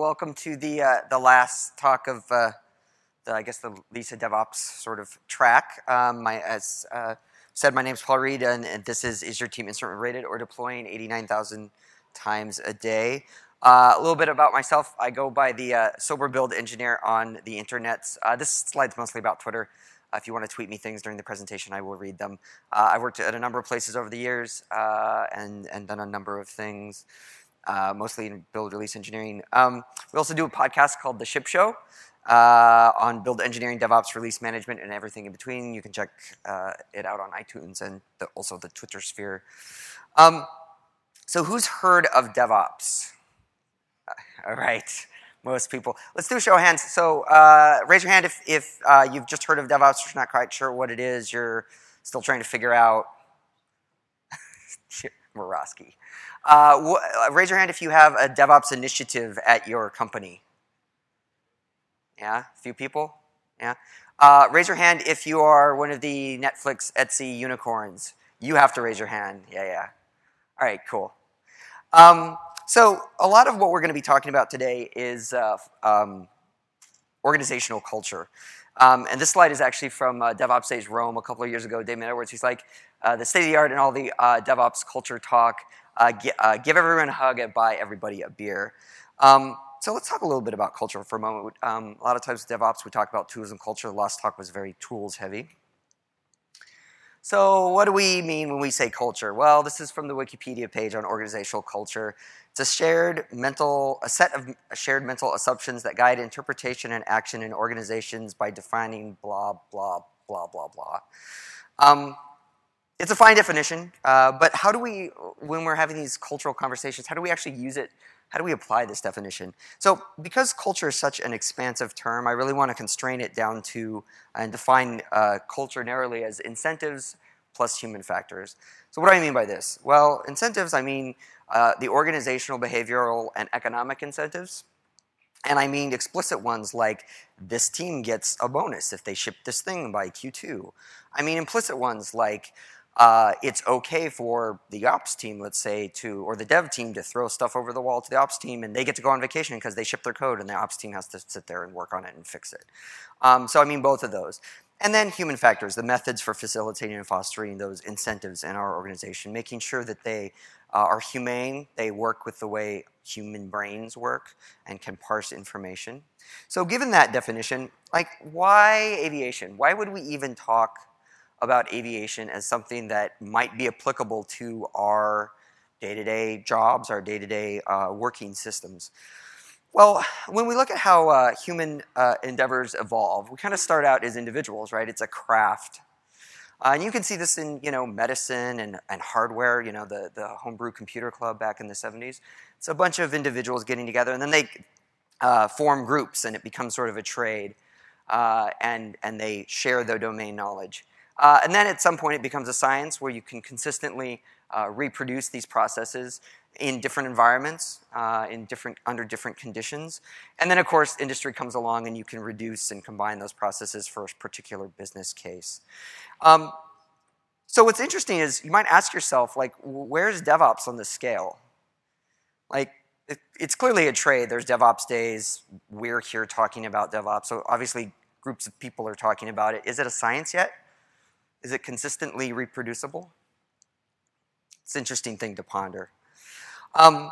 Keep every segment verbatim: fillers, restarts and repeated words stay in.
welcome to the uh, the last talk of uh, the, I guess, the Lisa DevOps sort of track. Um, my, as uh, said, my name is Paul Reed, and, and this is Is Your Team Instrument Rated or Deploying eighty-nine thousand times a day? Uh, a little bit about myself. I go by the uh, Sober Build Engineer on the internets. Uh, this slide's mostly about Twitter. Uh, if you want to tweet me things during the presentation, I will read them. Uh, I've worked at a number of places over the years uh, and, and done a number of things. Uh, mostly in build release engineering. Um, we also do a podcast called The Ship Show uh, on build engineering, DevOps, release management, and everything in between. You can check uh, it out on iTunes and the, also the Twitter sphere. Um, so who's heard of DevOps? Uh, all right, most people. Let's do a show of hands. So uh, raise your hand if, if uh, you've just heard of DevOps, you're not quite sure what it is, you're still trying to figure out. Murawski. Uh, raise your hand if you have a DevOps initiative at your company. Yeah, a few people? Yeah. Uh, raise your hand if you are one of the Netflix, Etsy unicorns. You have to raise your hand. Yeah, yeah. All right, cool. Um, so a lot of what we're going to be talking about today is uh, um, organizational culture. Um, and this slide is actually from uh, DevOps Days Rome a couple of years ago. Damon Edwards, he's like, uh, the state of the art and all the uh, DevOps culture talk, uh, gi- uh, give everyone a hug and buy everybody a beer. Um, so let's talk a little bit about culture for a moment. Um, a lot of times with DevOps we talk about tools and culture. The last talk was very tools heavy. So what do we mean when we say culture? Well, this is from the Wikipedia page on organizational culture. It's a shared mental, a set of shared mental assumptions that guide interpretation and action in organizations by defining blah, blah, blah, blah, blah. Um, it's a fine definition, uh, but how do we, when we're having these cultural conversations, how do we actually use it? How do we apply this definition? So because culture is such an expansive term, I really want to constrain it down to and define uh, culture narrowly as incentives plus human factors. So what do I mean by this? Well, incentives, I mean uh, the organizational, behavioral, and economic incentives. And I mean explicit ones like this team gets a bonus if they ship this thing by Q two. I mean implicit ones like Uh, it's okay for the ops team, let's say, to, or the dev team to throw stuff over the wall to the ops team and they get to go on vacation because they ship their code and the ops team has to sit there and work on it and fix it. Um, so I mean both of those. And then human factors, the methods for facilitating and fostering those incentives in our organization, making sure that they uh, are humane, they work with the way human brains work and can parse information. So given that definition, like why aviation? Why would we even talk about aviation as something that might be applicable to our day-to-day jobs, our day-to-day uh, working systems? Well, when we look at how uh, human uh, endeavors evolve, we kind of start out as individuals, right? It's a craft. Uh, and you can see this in, you know, medicine and, and hardware, you know, the, the Homebrew Computer Club back in the seventies. It's a bunch of individuals getting together, and then they uh, form groups, and it becomes sort of a trade, uh, and, and they share their domain knowledge. Uh, and then at some point it becomes a science where you can consistently uh, reproduce these processes in different environments, uh, in different, under different conditions. And then of course industry comes along and you can reduce and combine those processes for a particular business case. Um, so what's interesting is you might ask yourself, like, where's DevOps on the scale? Like, it, it's clearly a trade. There's DevOps days. We're here talking about DevOps. So obviously groups of people are talking about it. Is it a science yet? Is it consistently reproducible? It's an interesting thing to ponder. Um,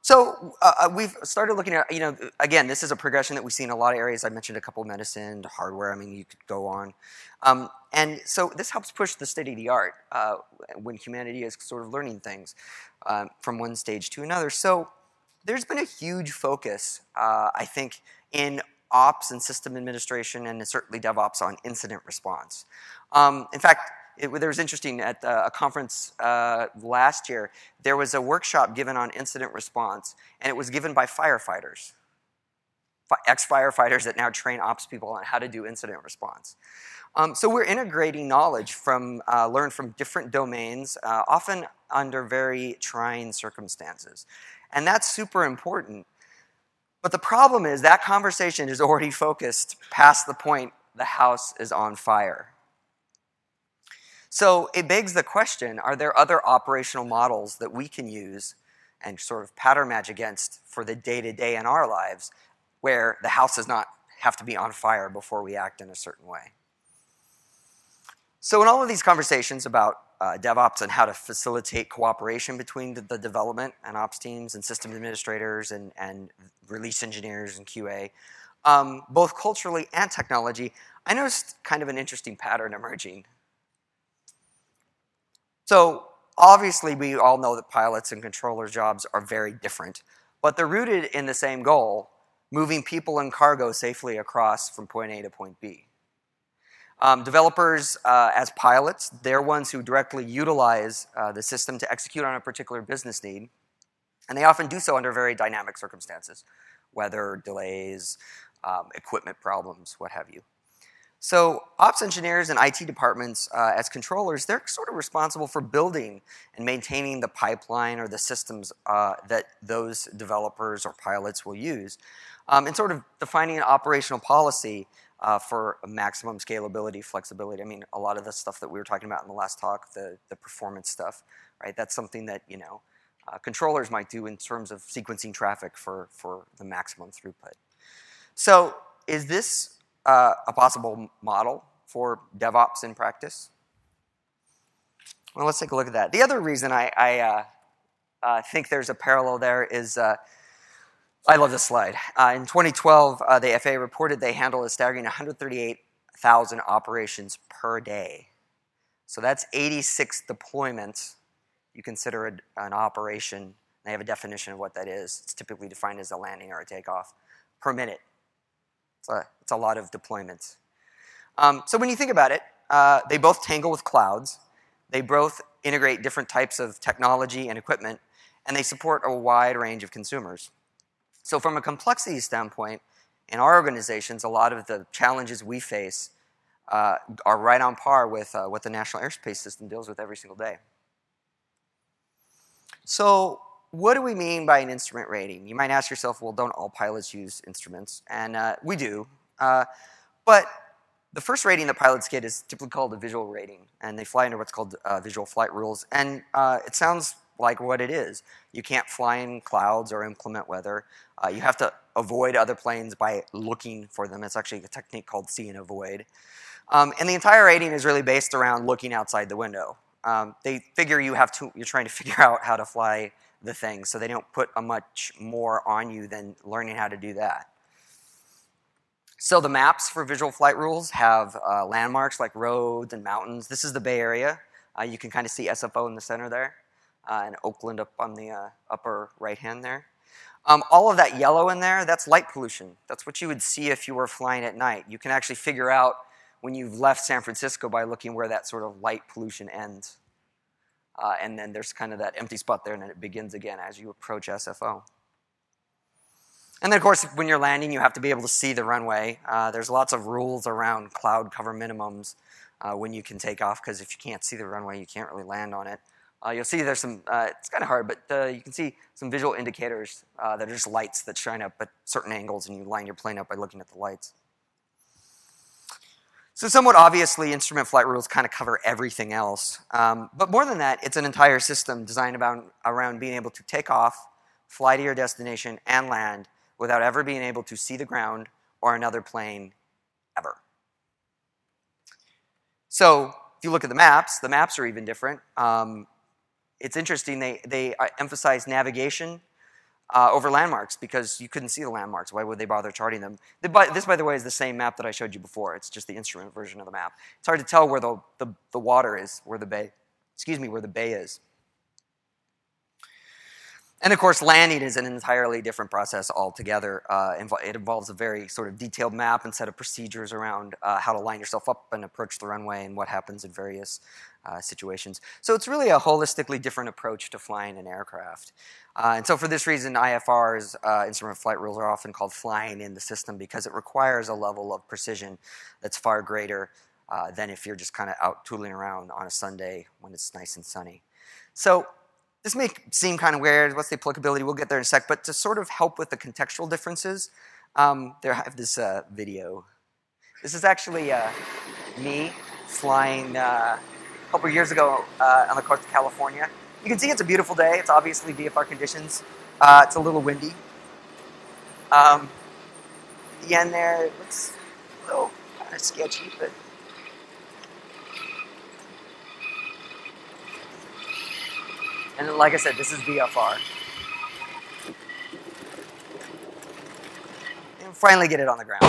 so uh, we've started looking at, you know, again, this is a progression that we see in a lot of areas. I mentioned a couple of medicine, hardware, I mean, you could go on. Um, and so this helps push the state of the art uh, when humanity is sort of learning things um, from one stage to another. So there's been a huge focus, uh, I think, in ops and system administration and certainly DevOps on incident response. Um, in fact, it, it was interesting at uh, a conference uh, last year, there was a workshop given on incident response, and it was given by firefighters, ex-firefighters that now train ops people on how to do incident response. Um, so we're integrating knowledge from, uh, learned from different domains, uh, often under very trying circumstances. And that's super important. But the problem is that conversation is already focused past the point the house is on fire. So it begs the question, are there other operational models that we can use and sort of pattern match against for the day-to-day in our lives, where the house does not have to be on fire before we act in a certain way. So in all of these conversations about uh, DevOps and how to facilitate cooperation between the, the development and ops teams and system administrators and, and release engineers and Q A, um, both culturally and technology, I noticed kind of an interesting pattern emerging. So obviously we all know that pilots and controllers' jobs are very different, but they're rooted in the same goal, moving people and cargo safely across from point A to point B. Um, developers, uh, as pilots, they're ones who directly utilize uh, the system to execute on a particular business need, and they often do so under very dynamic circumstances, weather, delays, um, equipment problems, what have you. So ops engineers and I T departments, uh, as controllers, they're sort of responsible for building and maintaining the pipeline or the systems uh, that those developers or pilots will use, um, and sort of defining an operational policy Uh, for maximum scalability, flexibility. I mean, a lot of the stuff that we were talking about in the last talk, the, the performance stuff, right? That's something that, you know, uh, controllers might do in terms of sequencing traffic for, for the maximum throughput. So is this uh, a possible model for DevOps in practice? Well, let's take a look at that. The other reason I, I uh, uh, think there's a parallel there is uh, I love this slide. Uh, in twenty twelve, uh, the F A A reported they handled a staggering one hundred thirty-eight thousand operations per day. So that's eighty-six deployments. You consider it an operation. They have a definition of what that is. It's typically defined as a landing or a takeoff per minute. It's a, it's a lot of deployments. Um, so when you think about it, uh, they both tangle with clouds. They both integrate different types of technology and equipment, and they support a wide range of consumers. So from a complexity standpoint, in our organizations, a lot of the challenges we face uh, are right on par with uh, what the National Airspace System deals with every single day. So what do we mean by an instrument rating? You might ask yourself, well, don't all pilots use instruments? And uh, we do. Uh, but the first rating that pilots get is typically called a visual rating, and they fly under what's called uh, visual flight rules. And uh, it sounds like what it is. You can't fly in clouds or inclement weather. Uh, you have to avoid other planes by looking for them. It's actually a technique called see and avoid. Um, and the entire rating is really based around looking outside the window. Um, they figure you have to, you're trying to figure out how to fly the thing, so they don't put a much more on you than learning how to do that. So the maps for visual flight rules have uh, landmarks like roads and mountains. This is the Bay Area. Uh, you can kind of see S F O in the center there, uh, and Oakland up on the uh, upper right hand there. Um, all of that yellow in there, that's light pollution. That's what you would see if you were flying at night. You can actually figure out when you've left San Francisco by looking where that sort of light pollution ends. Uh, and then there's kind of that empty spot there, and then it begins again as you approach S F O. And then, of course, when you're landing, you have to be able to see the runway. Uh, there's lots of rules around cloud cover minimums uh, when you can take off, because if you can't see the runway, you can't really land on it. Uh, you'll see there's some, uh, it's kind of hard, but uh, you can see some visual indicators uh, that are just lights that shine up at certain angles, and you line your plane up by looking at the lights. So somewhat obviously, instrument flight rules kind of cover everything else. Um, but more than that, it's an entire system designed about, around being able to take off, fly to your destination, and land without ever being able to see the ground or another plane ever. So if you look at the maps, the maps are even different. Um, it's interesting, they, they emphasize navigation uh, over landmarks because you couldn't see the landmarks. Why would they bother charting them? This, by the way, is the same map that I showed you before. It's just the instrument version of the map. It's hard to tell where the, the, the water is, where the bay, excuse me, where the bay is. And of course, landing is an entirely different process altogether. Uh, it involves a very sort of detailed map and set of procedures around uh, how to line yourself up and approach the runway and what happens in various uh, situations. So it's really a holistically different approach to flying an aircraft. Uh, and so for this reason, I F Rs, uh, instrument flight rules, are often called flying in the system because it requires a level of precision that's far greater uh, than if you're just kind of out tooling around on a Sunday when it's nice and sunny. So this may seem kind of weird. What's the applicability? We'll get there in a sec. But to sort of help with the contextual differences, um, there I have this uh, video. This is actually uh, me flying uh, a couple years ago uh, on the coast of California. You can see it's a beautiful day. It's obviously V F R conditions. Uh, it's a little windy. Um, the end there it looks a little kind of sketchy, but and like I said, this is V F R. And finally get it on the ground.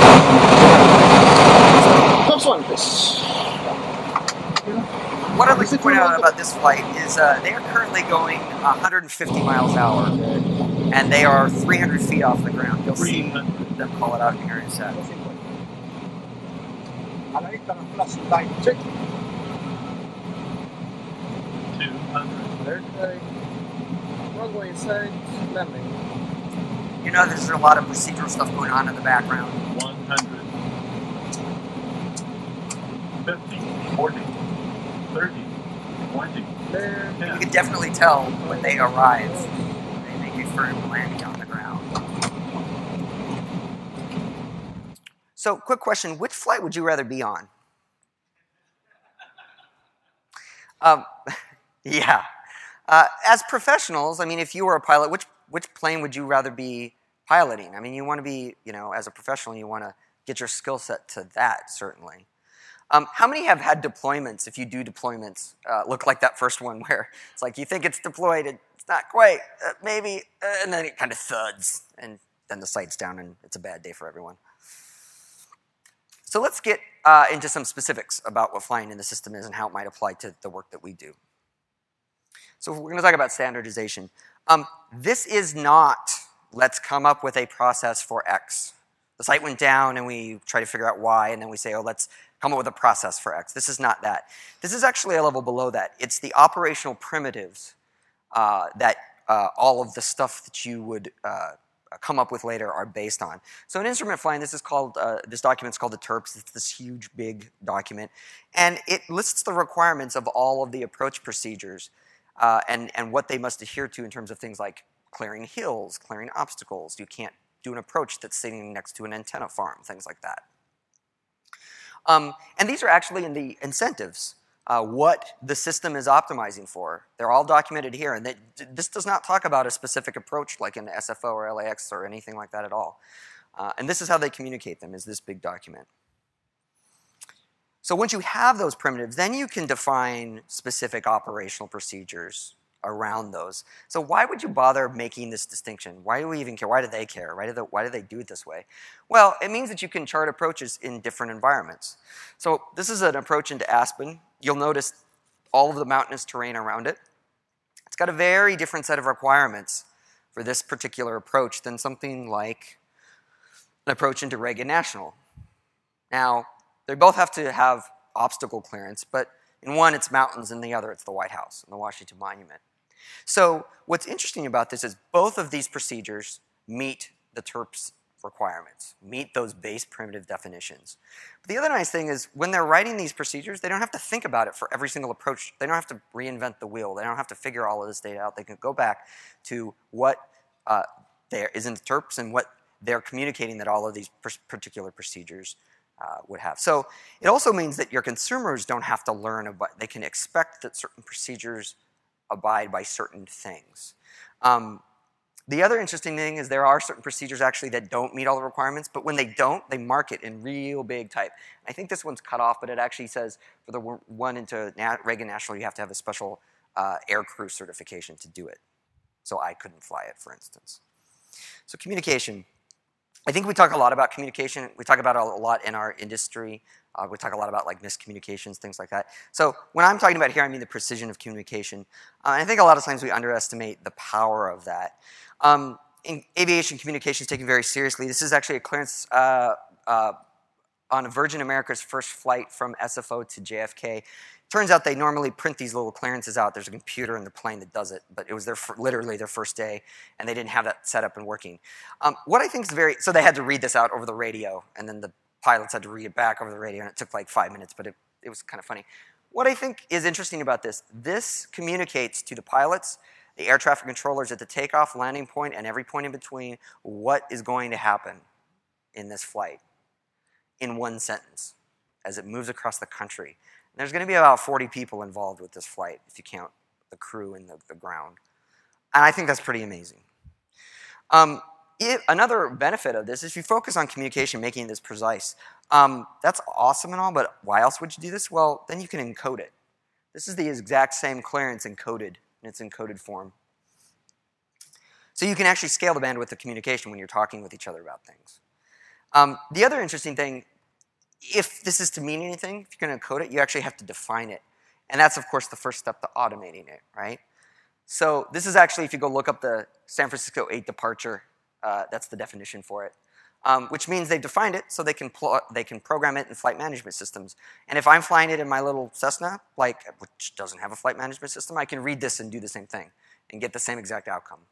Next one, please. What I'd like to point out about this flight is uh, they are currently going one hundred fifty miles an hour, and they are three hundred feet off the ground. You'll see them call it out here in a sec. Check. two hundred. Runway side, landing. You know, there's a lot of procedural stuff going on in the background. one hundred. fifty. forty. thirty. twenty. There. You can definitely tell when they arrive. They make a firm landing on the ground. So, quick question: which flight would you rather be on? Um, yeah. Uh, as professionals, I mean, if you were a pilot, which which plane would you rather be piloting? I mean, you want to be, you know, as a professional, you want to get your skill set to that, certainly. Um, how many have had deployments, if you do deployments, uh, look like that first one where it's like you think it's deployed, it's not quite, uh, maybe, uh, and then it kind of thuds, and then the sight's down and it's a bad day for everyone. So let's get uh, into some specifics about what flying in the system is and how it might apply to the work that we do. So we're going to talk about standardization. Um, this is not, let's come up with a process for X. The site went down and we try to figure out why, and then we say, oh, let's come up with a process for X. This is not that. This is actually a level below that. It's the operational primitives uh, that uh, all of the stuff that you would uh, come up with later are based on. So in instrument flying, this is called, uh, this document's called the T E R Ps. It's this huge, big document. And it lists the requirements of all of the approach procedures uh, and, and what they must adhere to in terms of things like clearing hills, clearing obstacles. You can't do an approach that's sitting next to an antenna farm, things like that. Um, and these are actually in the incentives, uh, what the system is optimizing for. They're all documented here, and they, this does not talk about a specific approach like in S F O or L A X or anything like that at all. Uh, and this is how they communicate them, is this big document. So once you have those primitives, then you can define specific operational procedures around those. So why would you bother making this distinction? Why do we even care? Why do they care? Why do they, why do they do it this way? Well, it means that you can chart approaches in different environments. So this is an approach into Aspen. You'll notice all of the mountainous terrain around it. It's got a very different set of requirements for this particular approach than something like an approach into Reagan National. Now, they both have to have obstacle clearance, but in one it's mountains, and the other it's the White House and the Washington Monument. So what's interesting about this is both of these procedures meet the T E R Ps requirements, meet those base primitive definitions. But the other nice thing is when they're writing these procedures, they don't have to think about it for every single approach. They don't have to reinvent the wheel. They don't have to figure all of this data out. They can go back to what uh, there is in the T E R Ps and what they're communicating that all of these particular procedures uh, would have. So it also means that your consumers don't have to learn about, they can expect that certain procedures abide by certain things. Um, the other interesting thing is there are certain procedures actually that don't meet all the requirements, but when they don't, they mark it in real big type. I think this one's cut off, but it actually says for the one into Reagan National, you have to have a special uh, air crew certification to do it. So I couldn't fly it, for instance. So communication. I think we talk a lot about communication. We talk about it a lot in our industry. Uh, we talk a lot about like miscommunications, things like that. So when I'm talking about here, I mean the precision of communication. Uh, I think a lot of times we underestimate the power of that. Um, in aviation communication is taken very seriously. This is actually a clearance uh, uh, on Virgin America's first flight from S F O to J F K. Turns out they normally print these little clearances out. There's a computer in the plane that does it, but it was their literally their first day, and they didn't have that set up and working. Um, what I think is very, so they had to read this out over the radio, and then the pilots had to read it back over the radio, and it took like five minutes, but it, it was kind of funny. What I think is interesting about this, this communicates to the pilots, the air traffic controllers at the takeoff, landing point, and every point in between, what is going to happen in this flight in one sentence as it moves across the country. There's going to be about forty people involved with this flight if you count the crew and the, the ground. And I think that's pretty amazing. Um, it, another benefit of this is if you focus on communication, making this precise. Um, that's awesome and all, but why else would you do this? Well, then you can encode it. This is the exact same clearance encoded in its encoded form. So you can actually scale the bandwidth of communication when you're talking with each other about things. Um, the other interesting thing, if this is to mean anything, if you're going to encode it, you actually have to define it. And that's, of course, the first step to automating it, right? So this is actually, if you go look up the San Francisco eight departure, uh, that's the definition for it, um, which means they've defined it so they can, they can program it in flight management systems. And if I'm flying it in my little Cessna, like, which doesn't have a flight management system, I can read this and do the same thing and get the same exact outcome.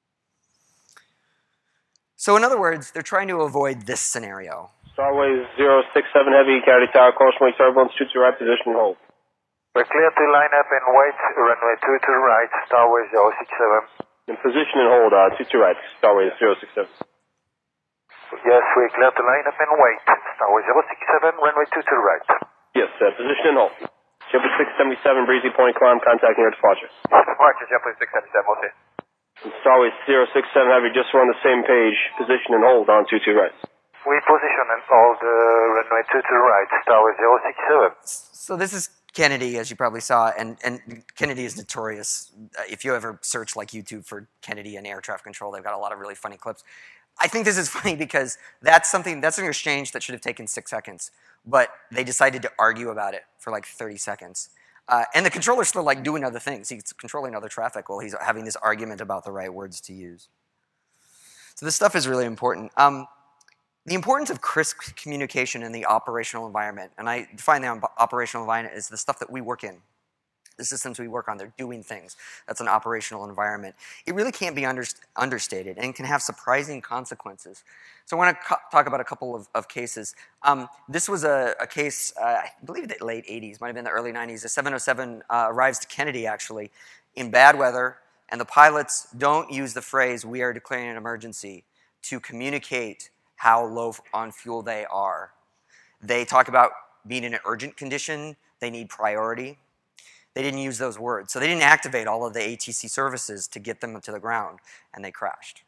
So in other words, they're trying to avoid this scenario. Starway zero six seven Heavy, County Tower, caution wing turbulence, two to right, position hold. We're clear to line up and wait, runway two to the right, Starway zero six seven. In position and hold, uh, two to right, Starway zero six seven. Yes, we're clear to line up and wait, Starway zero six seven, runway two to the right. Yes, uh, position and hold. Jumper six seventy-seven, breezy point climb, contacting your departure. Roger, Jumper six seventy-seven, we'll see. Starway zero six seven Heavy, just we're on the same page, position and hold on two to right. We position and hold uh, runway two to the right, Starway zero six seven. So this is Kennedy, as you probably saw, and, and Kennedy is notorious. Uh, if you ever search like YouTube for Kennedy and air traffic control, they've got a lot of really funny clips. I think this is funny because that's something, that's an exchange that should have taken six seconds, but they decided to argue about it for like thirty seconds. Uh, and the controller's still like doing other things. He's controlling other traffic while he's having this argument about the right words to use. So this stuff is really important. Um, The importance of crisp communication in the operational environment, and I define the operational environment as the stuff that we work in, the systems we work on, they're doing things. That's an operational environment. It really can't be under, understated and can have surprising consequences. So I want to talk about a couple of, of cases. Um, this was a, a case, uh, I believe the late eighties, might have been the early nineties. The seven oh seven uh, arrives to Kennedy, actually, in bad weather, and the pilots don't use the phrase, "we are declaring an emergency," to communicate how low on fuel they are. They talk about being in an urgent condition, they need priority. They didn't use those words. So they didn't activate all of the A T C services to get them to the ground, and they crashed.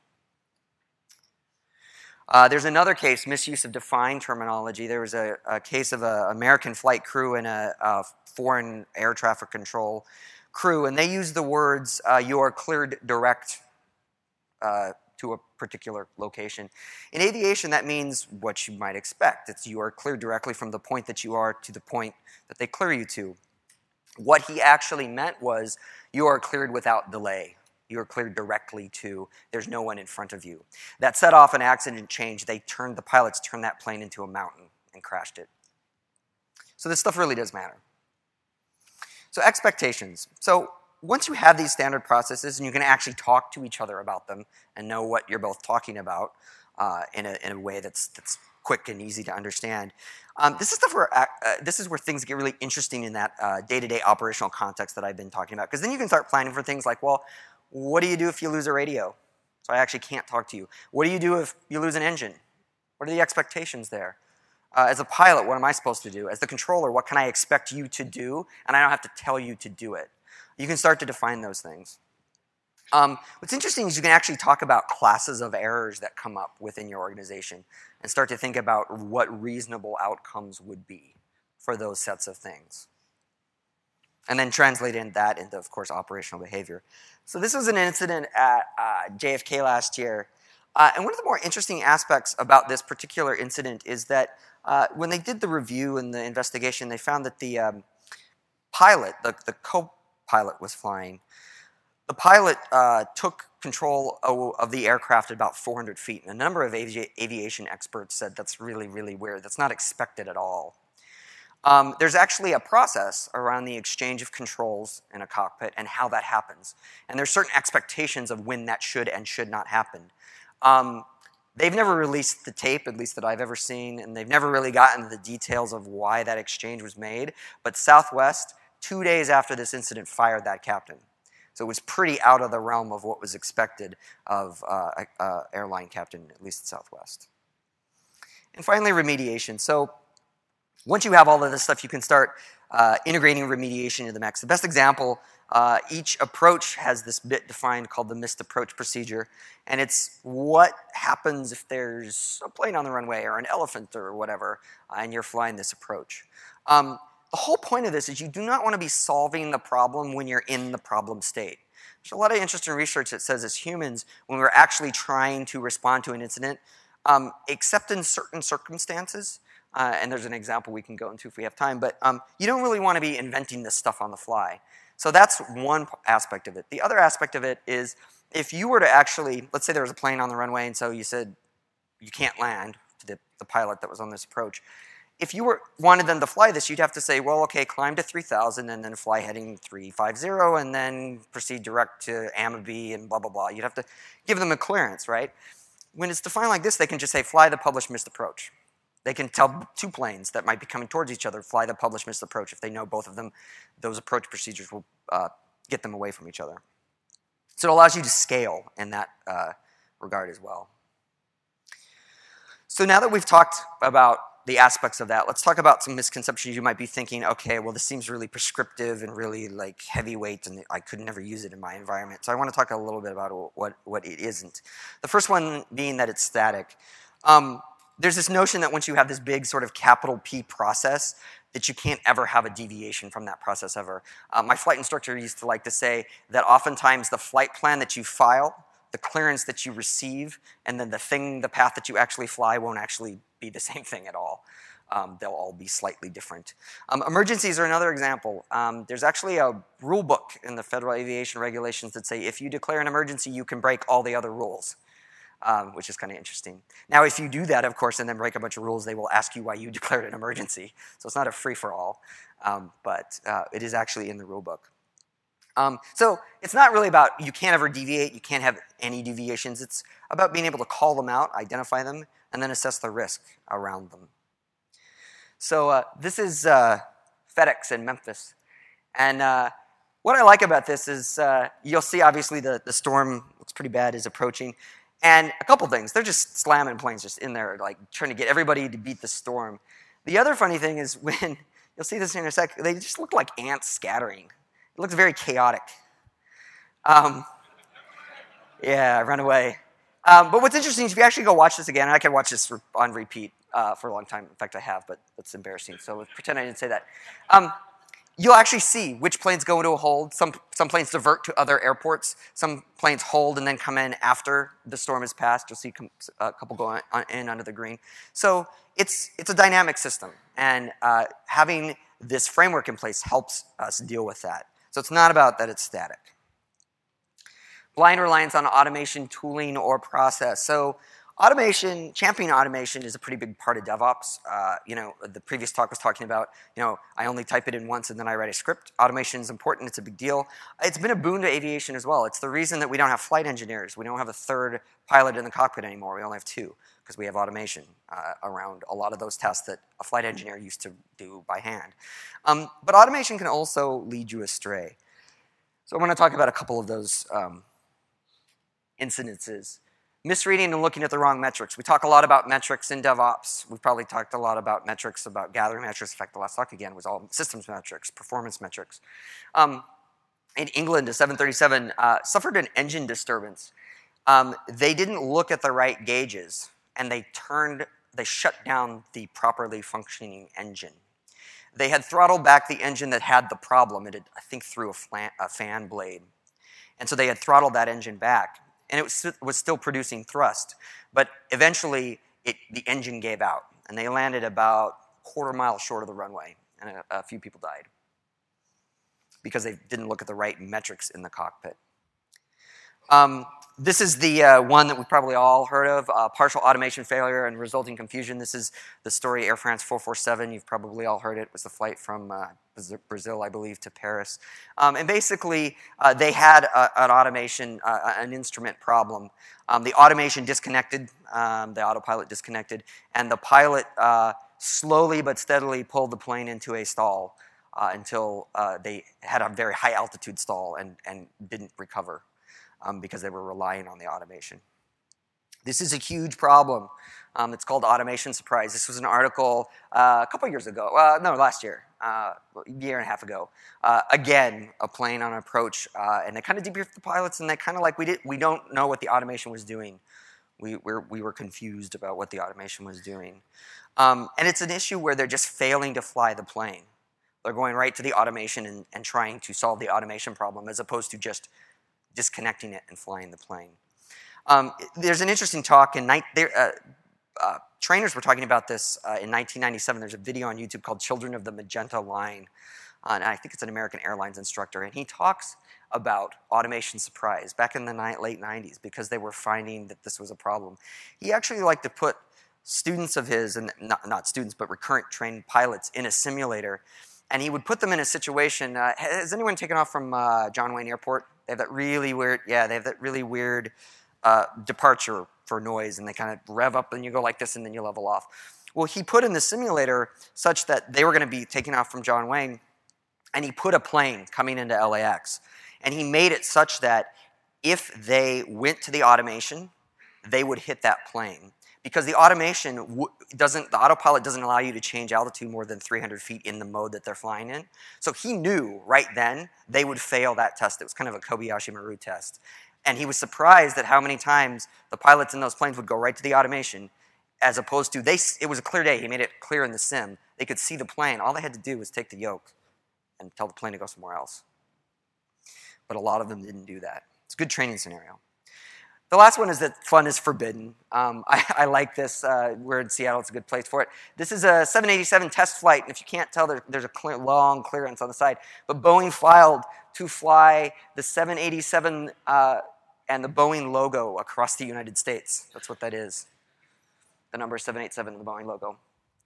Uh, there's another case, misuse of defined terminology. There was a, a case of an American flight crew and a, a foreign air traffic control crew, and they used the words, uh, "you are cleared direct," uh, to a particular location. In aviation, that means what you might expect. It's you are cleared directly from the point that you are to the point that they clear you to. What he actually meant was you are cleared without delay. You are cleared directly to, there's no one in front of you. That set off an accident change. They turned, the pilots turned that plane into a mountain and crashed it. So this stuff really does matter. So expectations. So once you have these standard processes and you can actually talk to each other about them and know what you're both talking about uh, in, a, in a way that's, that's quick and easy to understand, um, this is stuff where uh, this is where things get really interesting in that uh, day-to-day operational context that I've been talking about. Because then you can start planning for things like, well, what do you do if you lose a radio? So I actually can't talk to you. What do you do if you lose an engine? What are the expectations there? Uh, as a pilot, what am I supposed to do? As the controller, what can I expect you to do? And I don't have to tell you to do it. You can start to define those things. Um, what's interesting is you can actually talk about classes of errors that come up within your organization and start to think about what reasonable outcomes would be for those sets of things. And then translate in that into, of course, operational behavior. So this was an incident at uh, J F K last year. Uh, and one of the more interesting aspects about this particular incident is that uh, when they did the review and the investigation, they found that the um, pilot, the, the co-pilot was flying. The pilot uh, took control of the aircraft at about four hundred feet. And a number of avi aviation experts said that's really, really weird. That's not expected at all. Um, there's actually a process around the exchange of controls in a cockpit and how that happens. And there's certain expectations of when that should and should not happen. Um, they've never released the tape, at least that I've ever seen, and they've never really gotten the details of why that exchange was made. But Southwest, two days after this incident, fired that captain. So it was pretty out of the realm of what was expected of uh, an airline captain, at least at Southwest. And finally, remediation. So once you have all of this stuff, you can start uh, integrating remediation into the mix. The best example Uh, each approach has this bit defined called the missed approach procedure, and it's what happens if there's a plane on the runway or an elephant or whatever, uh, and you're flying this approach. Um, the whole point of this is you do not want to be solving the problem when you're in the problem state. There's a lot of interesting research that says as humans, when we're actually trying to respond to an incident, um, except in certain circumstances, uh, and there's an example we can go into if we have time, but um, you don't really want to be inventing this stuff on the fly. So that's one aspect of it. The other aspect of it is if you were to actually, let's say there was a plane on the runway and so you said you can't land to the, the pilot that was on this approach. If you were, wanted them to fly this, you'd have to say, well, okay, climb to three thousand and then fly heading three fifty and then proceed direct to Amity and blah, blah, blah. You'd have to give them a clearance, right? When it's defined like this, they can just say, fly the published missed approach. They can tell two planes that might be coming towards each other, fly the published missed approach. If they know both of them, those approach procedures will uh, get them away from each other. So it allows you to scale in that uh, regard as well. So now that we've talked about the aspects of that, let's talk about some misconceptions you might be thinking, okay, well, this seems really prescriptive and really like heavyweight, and I could never use it in my environment. So I want to talk a little bit about what, what it isn't. The first one being that it's static. Um, There's this notion that once you have this big sort of capital P process, that you can't ever have a deviation from that process ever. Uh, my flight instructor used to like to say that oftentimes the flight plan that you file, the clearance that you receive, and then the thing, the path that you actually fly won't actually be the same thing at all. Um, they'll all be slightly different. Um, emergencies are another example. Um, there's actually a rule book in the Federal Aviation Regulations that say if you declare an emergency, you can break all the other rules. Um, which is kind of interesting. Now, if you do that, of course, and then break a bunch of rules, they will ask you why you declared an emergency. So it's not a free-for-all, um, but uh, it is actually in the rule book. Um, so it's not really about you can't ever deviate, you can't have any deviations. It's about being able to call them out, identify them, and then assess the risk around them. So uh, this is uh, FedEx in Memphis. And uh, what I like about this is uh, you'll see, obviously, the, the storm looks pretty bad, is approaching. And a couple things. They're just slamming planes just in there, like trying to get everybody to beat the storm. The other funny thing is when, you'll see this in a sec, they just look like ants scattering. It looks very chaotic. Um, yeah, run away. Um, but what's interesting is if you actually go watch this again, and I can watch this on repeat uh, for a long time. In fact, I have, but that's embarrassing. So let's pretend I didn't say that. Um, You'll actually see which planes go into a hold. Some, some planes divert to other airports. Some planes hold and then come in after the storm has passed. You'll see a couple go in under the green. So it's, it's a dynamic system. And uh, having this framework in place helps us deal with that. So it's not about that it's static. Blind reliance on automation, tooling, or process. So automation, championing automation is a pretty big part of DevOps. Uh, you know, the previous talk was talking about, you know, I only type it in once and then I write a script. Automation is important, it's a big deal. It's been a boon to aviation as well. It's the reason that we don't have flight engineers. We don't have a third pilot in the cockpit anymore. We only have two because we have automation uh, around a lot of those tasks that a flight engineer used to do by hand. Um, but automation can also lead you astray. So I want to talk about a couple of those um, incidences. Misreading and looking at the wrong metrics. We talk a lot about metrics in DevOps. We've probably talked a lot about metrics, about gathering metrics. In fact, the last talk again was all systems metrics, performance metrics. Um, in England, a seven thirty-seven uh, suffered an engine disturbance. Um, they didn't look at the right gauges, and they turned, they shut down the properly functioning engine. They had throttled back the engine that had the problem. It had, I think, through a, flan, a fan blade. And so they had throttled that engine back. And it was, was still producing thrust. But eventually, it, the engine gave out. And they landed about a quarter mile short of the runway. And a, a few people died. Because they didn't look at the right metrics in the cockpit. Um, this is the uh, one that we've probably all heard of, uh, partial automation failure and resulting confusion. This is the story Air France four forty-seven. You've probably all heard it. It was the flight from uh, Brazil, I believe, to Paris. Um, and basically, uh, they had a, an automation, uh, an instrument problem. Um, the automation disconnected, um, the autopilot disconnected, and the pilot uh, slowly but steadily pulled the plane into a stall uh, until uh, they had a very high altitude stall and, and didn't recover. Um, because they were relying on the automation. This is a huge problem. Um, it's called automation surprise. This was an article uh, a couple years ago, uh, no, last year, uh, a year and a half ago. Uh, again, a plane on approach, uh, and they kind of debriefed the pilots, and they kind of like, we, did, we don't know what the automation was doing. We, we're, we were confused about what the automation was doing. Um, and it's an issue where they're just failing to fly the plane. They're going right to the automation and, and trying to solve the automation problem as opposed to just disconnecting it and flying the plane. Um, there's an interesting talk, in there, uh, uh, trainers were talking about this uh, in nineteen ninety-seven. There's a video on YouTube called Children of the Magenta Line. Uh, and I think it's an American Airlines instructor. And he talks about automation surprise back in the ni late nineties because they were finding that this was a problem. He actually liked to put students of his, and not, not students, but recurrent trained pilots in a simulator. And he would put them in a situation. Uh, has anyone taken off from uh, John Wayne Airport? They have that really weird, yeah, they have that really weird uh, departure for noise, and they kind of rev up, and you go like this, and then you level off. Well, he put in the simulator such that they were going to be taking off from John Wayne, and he put a plane coming into L A X. And he made it such that if they went to the automation, they would hit that plane. Because the automation doesn't, the autopilot doesn't allow you to change altitude more than three hundred feet in the mode that they're flying in. So he knew right then they would fail that test. It was kind of a Kobayashi Maru test. And he was surprised at how many times the pilots in those planes would go right to the automation, as opposed to, they, it was a clear day. He made it clear in the sim. They could see the plane. All they had to do was take the yoke and tell the plane to go somewhere else. But a lot of them didn't do that. It's a good training scenario. The last one is that fun is forbidden. Um, I, I like this. Uh, we're in Seattle. It's a good place for it. This is a seven eighty-seven test flight. And if you can't tell, there, there's a clear, long clearance on the side. But Boeing filed to fly the seven eighty-seven uh, and the Boeing logo across the United States. That's what that is. The number seven eighty-seven and the Boeing logo.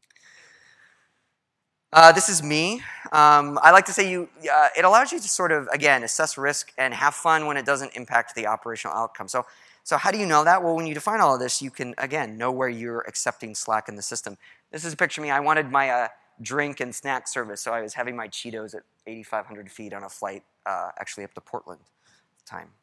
Uh, this is me. Um, I like to say you. Uh, it allows you to sort of, again, assess risk and have fun when it doesn't impact the operational outcome. So, so how do you know that? Well, when you define all of this, you can, again, know where you're accepting slack in the system. This is a picture of me. I wanted my uh, drink and snack service, so I was having my Cheetos at eighty-five hundred feet on a flight, uh, actually up to Portland at the time.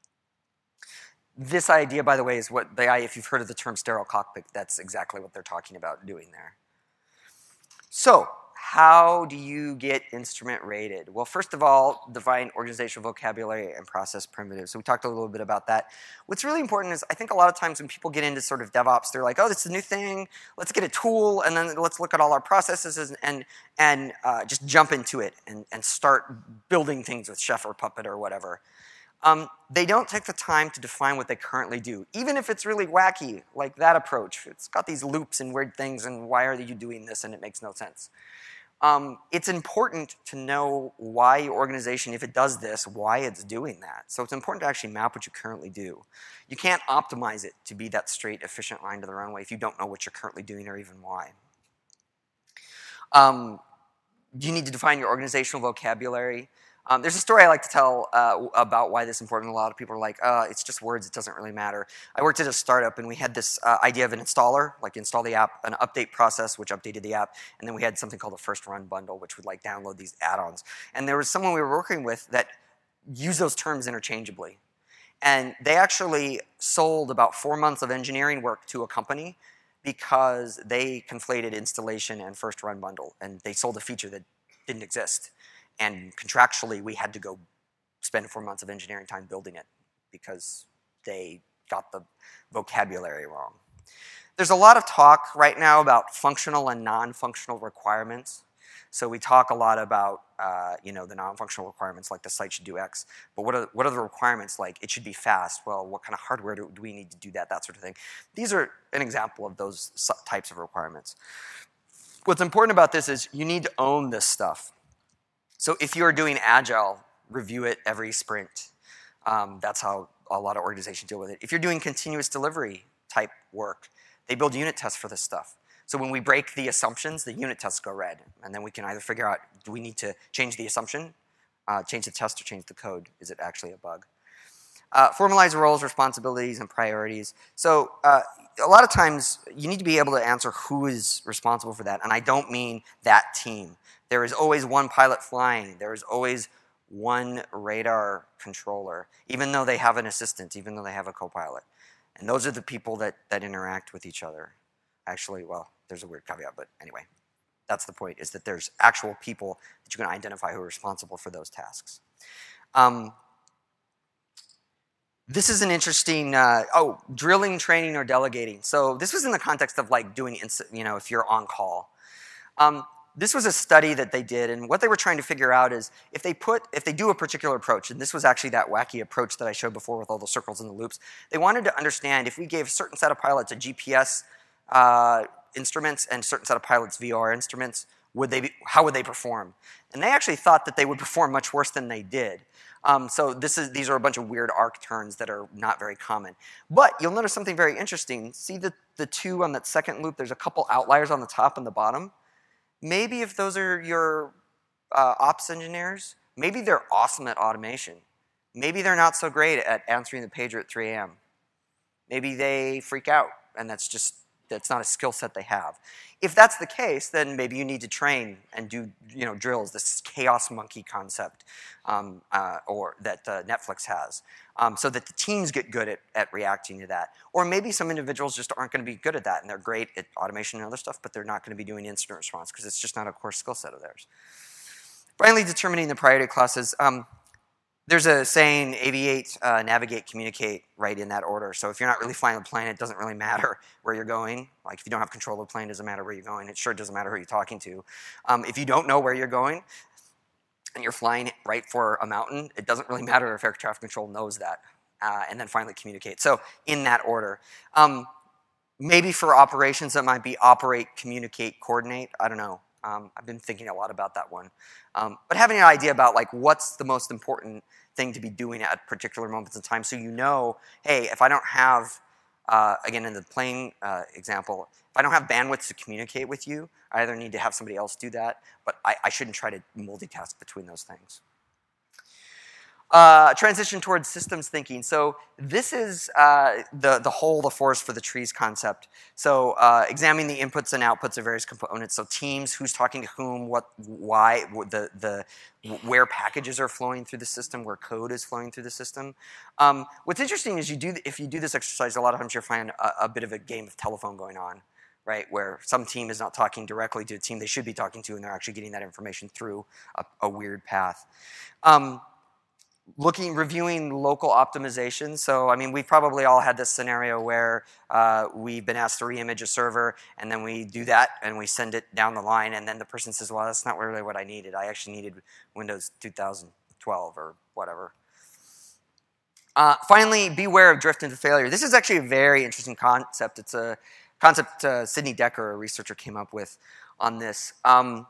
This idea, by the way, is what they, if you've heard of the term sterile cockpit, that's exactly what they're talking about doing there. So, how do you get instrument rated? Well, first of all, define organizational vocabulary and process primitives. So we talked a little bit about that. What's really important is I think a lot of times when people get into sort of DevOps, they're like, oh, this is a new thing. Let's get a tool, and then let's look at all our processes and, and uh, just jump into it and, and start building things with Chef or Puppet or whatever. Um, they don't take the time to define what they currently do, even if it's really wacky, like that approach. It's got these loops and weird things, and why are you doing this, and it makes no sense. Um, it's important to know why your organization, if it does this, why it's doing that. So it's important to actually map what you currently do. You can't optimize it to be that straight, efficient line to the runway if you don't know what you're currently doing or even why. Um, you need to define your organizational vocabulary. Um, there's a story I like to tell uh, about why this is important. A lot of people are like, uh, it's just words, it doesn't really matter. I worked at a startup, and we had this uh, idea of an installer, like install the app, an update process, which updated the app, and then we had something called a first run bundle, which would like download these add-ons. And there was someone we were working with that used those terms interchangeably. And they actually sold about four months of engineering work to a company because they conflated installation and first run bundle, and they sold a feature that didn't exist. And contractually, we had to go spend four months of engineering time building it because they got the vocabulary wrong. There's a lot of talk right now about functional and non-functional requirements. So we talk a lot about uh, you know, the non-functional requirements, like the site should do X. But what are, what are the requirements like? It should be fast. Well, what kind of hardware do, do we need to do that, that sort of thing. These are an example of those types of requirements. What's important about this is you need to own this stuff. So if you're doing Agile, review it every sprint. Um, that's how a lot of organizations deal with it. If you're doing continuous delivery type work, they build unit tests for this stuff. So when we break the assumptions, the unit tests go red. And then we can either figure out, do we need to change the assumption, uh, change the test, or change the code? Is it actually a bug? Uh, formalize roles, responsibilities, and priorities. So uh, a lot of times, you need to be able to answer who is responsible for that. And I don't mean that team. There is always one pilot flying. There is always one radar controller, even though they have an assistant, even though they have a co-pilot. And those are the people that, that interact with each other. Actually, well, there's a weird caveat, but anyway. That's the point, is that there's actual people that you can identify who are responsible for those tasks. Um, this is an interesting, uh, oh, drilling, training, or delegating. So this was in the context of like doing, you know, if you're on call. Um, this was a study that they did, and what they were trying to figure out is if they put, if they do a particular approach, and this was actually that wacky approach that I showed before with all the circles and the loops, they wanted to understand if we gave a certain set of pilots a G P S uh, instruments and a certain set of pilots V R instruments, would they be, how would they perform? And they actually thought that they would perform much worse than they did. Um, so this is, these are a bunch of weird arc turns that are not very common. But you'll notice something very interesting. See the, the two on that second loop, there's a couple outliers on the top and the bottom. Maybe if those are your uh, ops engineers, maybe they're awesome at automation. Maybe they're not so great at answering the pager at three A M Maybe they freak out, and that's just, that's not a skill set they have. If that's the case, then maybe you need to train and do, you know, drills, this chaos monkey concept um, uh, or that uh, Netflix has, um, so that the teams get good at, at reacting to that. Or maybe some individuals just aren't going to be good at that, and they're great at automation and other stuff, but they're not going to be doing incident response because it's just not a core skill set of theirs. Finally, determining the priority classes. Um, There's a saying, aviate, uh, navigate, communicate, right in that order. So if you're not really flying the plane, it doesn't really matter where you're going. Like if you don't have control of the plane, it doesn't matter where you're going. It sure doesn't matter who you're talking to. Um, if you don't know where you're going and you're flying right for a mountain, it doesn't really matter if air traffic control knows that. Uh, and then finally communicate. So in that order. Um, maybe for operations, that might be operate, communicate, coordinate. I don't know. Um, I've been thinking a lot about that one. Um, but having an idea about like what's the most important thing to be doing at particular moments in time, so you know, hey, if I don't have, uh, again in the plane uh, example, if I don't have bandwidth to communicate with you, I either need to have somebody else do that, but I, I shouldn't try to multitask between those things. Uh, transition towards systems thinking. So this is uh, the, the whole, the forest for the trees concept. So uh, examining the inputs and outputs of various components. So teams, who's talking to whom, what, why, the, the, where packages are flowing through the system, where code is flowing through the system. Um, what's interesting is you do, if you do this exercise, a lot of times you'll find a, a bit of a game of telephone going on, right? Where some team is not talking directly to a team they should be talking to, and they're actually getting that information through a, a weird path. Um, Looking, reviewing local optimization. So, I mean, we've probably all had this scenario where uh, we've been asked to re-image a server, and then we do that, and we send it down the line, and then the person says, well, that's not really what I needed. I actually needed Windows two thousand twelve or whatever. Uh, finally, beware of drift into failure. This is actually a very interesting concept. It's a concept uh, Sidney Decker, a researcher, came up with on this. Um,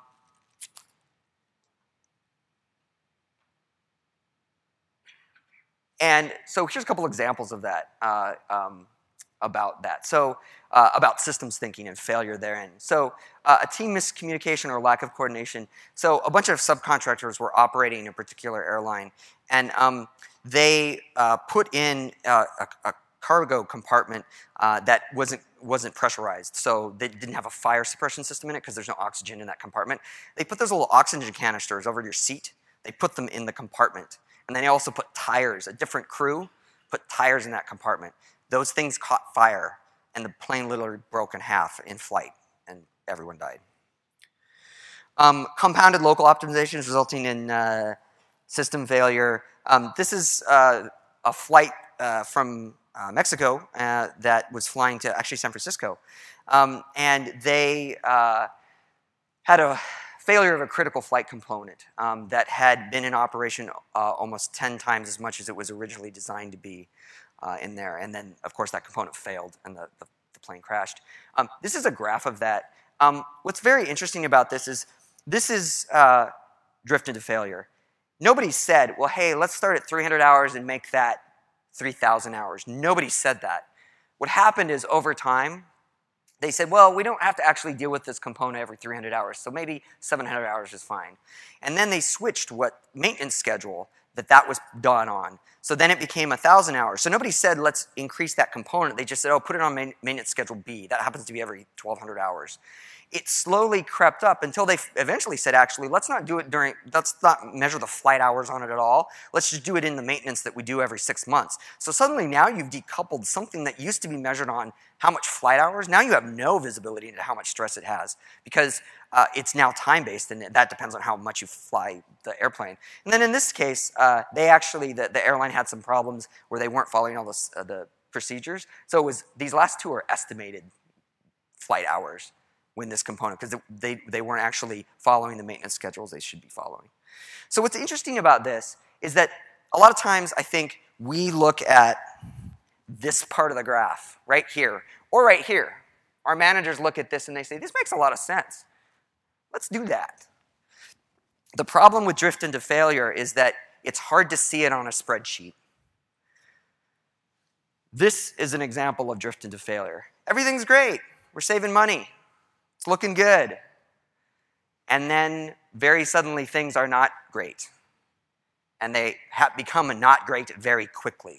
And so here's a couple examples of that, uh, um, about that. So uh, about systems thinking and failure therein. So uh, a team miscommunication or lack of coordination. So a bunch of subcontractors were operating a particular airline, and um, they uh, put in uh, a, a cargo compartment uh, that wasn't wasn't pressurized. So they didn't have a fire suppression system in it because there's no oxygen in that compartment. They put those little oxygen canisters over your seat. They put them in the compartment. And then they also put tires. A different crew put tires in that compartment. Those things caught fire, and the plane literally broke in half in flight, and everyone died. Um, compounded local optimizations resulting in uh, system failure. Um, this is uh, a flight uh, from uh, Mexico uh, that was flying to actually San Francisco. Um, and they uh, had a failure of a critical flight component um, that had been in operation uh, almost ten times as much as it was originally designed to be uh, in there. And then, of course, that component failed and the, the, the plane crashed. Um, this is a graph of that. Um, what's very interesting about this is this is uh, drift into failure. Nobody said, well, hey, let's start at three hundred hours and make that three thousand hours. Nobody said that. What happened is over time, they said, well, we don't have to actually deal with this component every three hundred hours, so maybe seven hundred hours is fine. And then they switched what maintenance schedule that that was done on. So then it became one thousand hours. So nobody said, let's increase that component. They just said, oh, put it on main, maintenance schedule B. That happens to be every twelve hundred hours. It slowly crept up until they eventually said, actually, let's not do it during, let's not measure the flight hours on it at all. Let's just do it in the maintenance that we do every six months. So suddenly now you've decoupled something that used to be measured on how much flight hours. Now you have no visibility into how much stress it has because uh, it's now time-based, and that depends on how much you fly the airplane. And then in this case, uh, they actually, the, the airline had some problems where they weren't following all this, uh, the procedures. So it was, these last two are estimated flight hours when this component, because they, they weren't actually following the maintenance schedules they should be following. So what's interesting about this is that a lot of times I think we look at this part of the graph right here, or right here. Our managers look at this and they say, this makes a lot of sense. Let's do that. The problem with drift into failure is that it's hard to see it on a spreadsheet. This is an example of drift into failure. Everything's great. We're saving money. It's looking good. And then very suddenly things are not great. And they have become not great very quickly.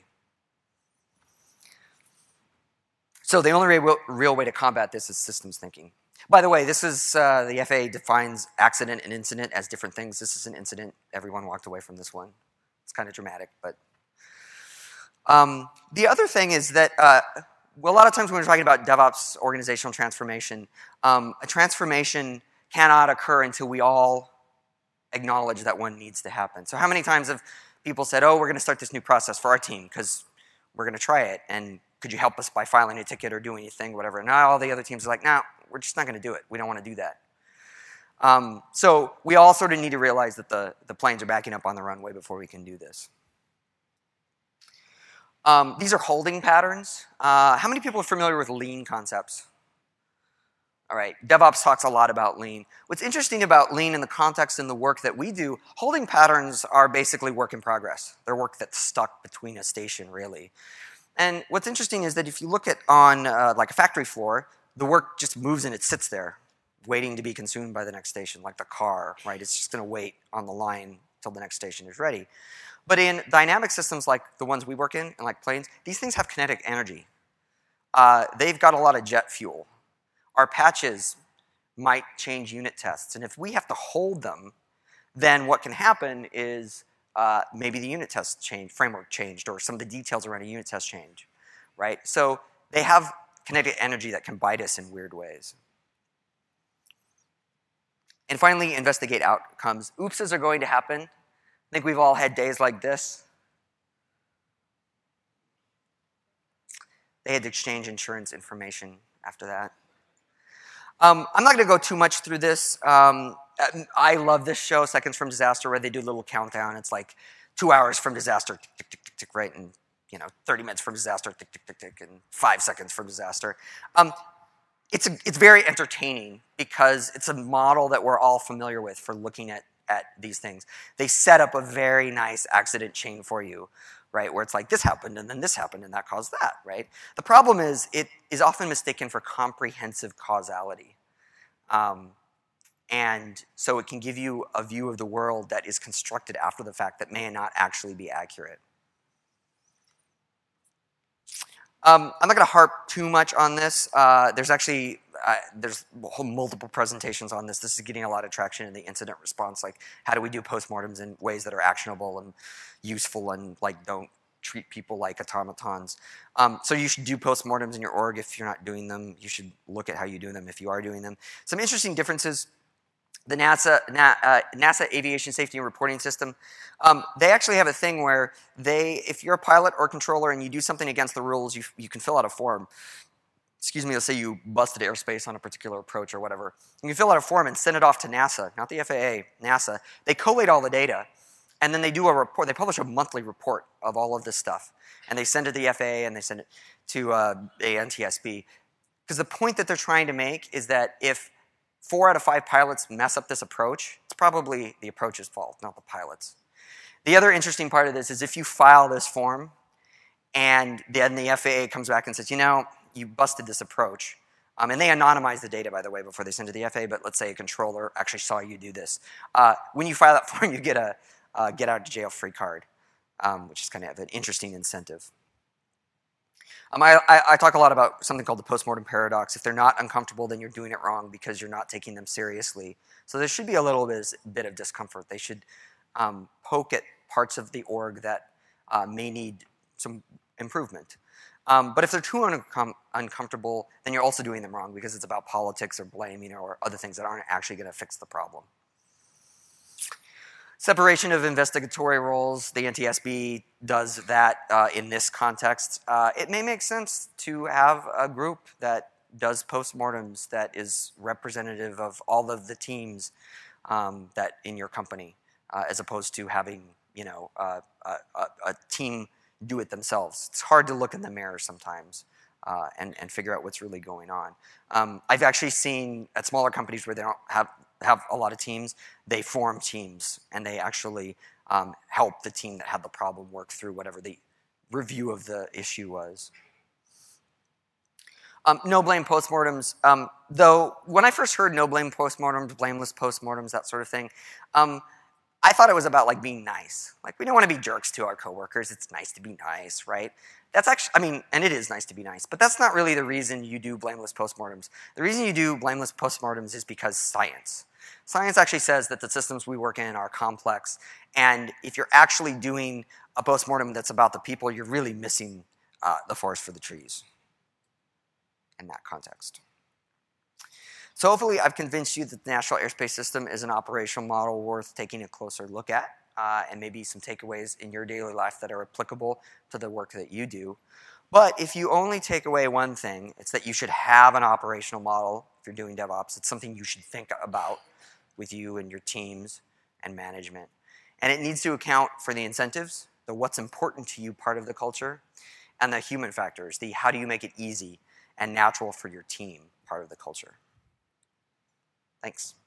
So the only real, real way to combat this is systems thinking. By the way, this is, uh, the F A A defines accident and incident as different things. This is an incident. Everyone walked away from this one. It's kind of dramatic, but. Um, the other thing is that, uh, well, a lot of times when we're talking about DevOps organizational transformation, um, a transformation cannot occur until we all acknowledge that one needs to happen. So how many times have people said, oh, we're going to start this new process for our team because we're going to try it, and could you help us by filing a ticket or doing anything, whatever. And now all the other teams are like, no, we're just not going to do it. We don't want to do that. Um, so we all sort of need to realize that the, the planes are backing up on the runway before we can do this. Um, these are holding patterns. Uh, how many people are familiar with lean concepts? All right, DevOps talks a lot about lean. What's interesting about lean in the context and the work that we do, holding patterns are basically work in progress. They're work that's stuck between a station, really. And what's interesting is that if you look at on uh, like a factory floor, the work just moves and it sits there, waiting to be consumed by the next station, like the car, right? It's just going to wait on the line until the next station is ready. But in dynamic systems like the ones we work in, and like planes, these things have kinetic energy. Uh, they've got a lot of jet fuel. Our patches might change unit tests, and if we have to hold them, then what can happen is uh, maybe the unit test change, framework changed, or some of the details around a unit test change, right? So they have kinetic energy that can bite us in weird ways. And finally, investigate outcomes. Oopses are going to happen. I think we've all had days like this. They had to exchange insurance information after that. Um, I'm not going to go too much through this. Um, I love this show, Seconds from Disaster, where they do a little countdown. It's like two hours from disaster, tick, tick, tick, tick, tick, right? And you know, thirty minutes from disaster, tick, tick, tick, tick, and five seconds from disaster. Um, it's, a, it's very entertaining because it's a model that we're all familiar with for looking at, at these things. They set up a very nice accident chain for you, right? Where it's like this happened and then this happened and that caused that, right? The problem is it is often mistaken for comprehensive causality. Um, and so it can give you a view of the world that is constructed after the fact that may not actually be accurate. Um, I'm not going to harp too much on this. Uh, there's actually uh, there's multiple presentations on this. This is getting a lot of traction in the incident response. Like, how do we do postmortems in ways that are actionable and useful and like don't treat people like automatons? Um, so you should do postmortems in your org if you're not doing them. You should look at how you do them if you are doing them. Some interesting differences. The NASA, Na, uh, NASA Aviation Safety and Reporting System, um, they actually have a thing where they, if you're a pilot or controller and you do something against the rules, you, you can fill out a form. Excuse me, let's say you busted airspace on a particular approach or whatever. You can fill out a form and send it off to NASA, not the F A A, NASA. They collate all the data, and then they do a report. They publish a monthly report of all of this stuff. And they send it to the F A A and they send it to uh, A N T S B. Because the point that they're trying to make is that if four out of five pilots mess up this approach, it's probably the approach's fault, not the pilot's. The other interesting part of this is if you file this form and then the F A A comes back and says, you know, you busted this approach. Um, and they anonymize the data, by the way, before they send it to the F A A, but let's say a controller actually saw you do this. Uh, when you file that form, you get a uh, get out of jail free card. um, which is kind of an interesting incentive. Um, I, I, I talk a lot about something called the postmortem paradox. If they're not uncomfortable, then you're doing it wrong because you're not taking them seriously. So there should be a little bit, bit of discomfort. They should um, poke at parts of the org that uh, may need some improvement. Um, but if they're too uncom uncomfortable, then you're also doing them wrong because it's about politics or blame, you know, or other things that aren't actually going to fix the problem. Separation of investigatory roles, the N T S B does that uh, in this context. Uh, it may make sense to have a group that does postmortems that is representative of all of the teams um, that in your company, uh, as opposed to having, you know, uh, a, a, a team do it themselves. It's hard to look in the mirror sometimes uh, and, and figure out what's really going on. Um, I've actually seen at smaller companies where they don't have have a lot of teams, they form teams and they actually um, help the team that had the problem work through whatever the review of the issue was. Um, no blame postmortems, um, though when I first heard no blame postmortems, blameless postmortems, that sort of thing, um, I thought it was about like being nice. Like we don't want to be jerks to our coworkers, it's nice to be nice, right? That's actually, I mean, and it is nice to be nice, but that's not really the reason you do blameless postmortems. The reason you do blameless postmortems is because science. Science actually says that the systems we work in are complex, and if you're actually doing a postmortem that's about the people, you're really missing uh, the forest for the trees in that context. So hopefully I've convinced you that the National Airspace System is an operational model worth taking a closer look at, uh, and maybe some takeaways in your daily life that are applicable to the work that you do. But if you only take away one thing, it's that you should have an operational model if you're doing DevOps. It's something you should think about with you and your teams and management. And it needs to account for the incentives, the what's important to you part of the culture, and the human factors, the how do you make it easy and natural for your team part of the culture. Thanks.